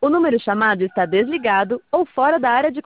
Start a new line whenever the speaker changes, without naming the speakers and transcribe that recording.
O número chamado está desligado ou fora da área de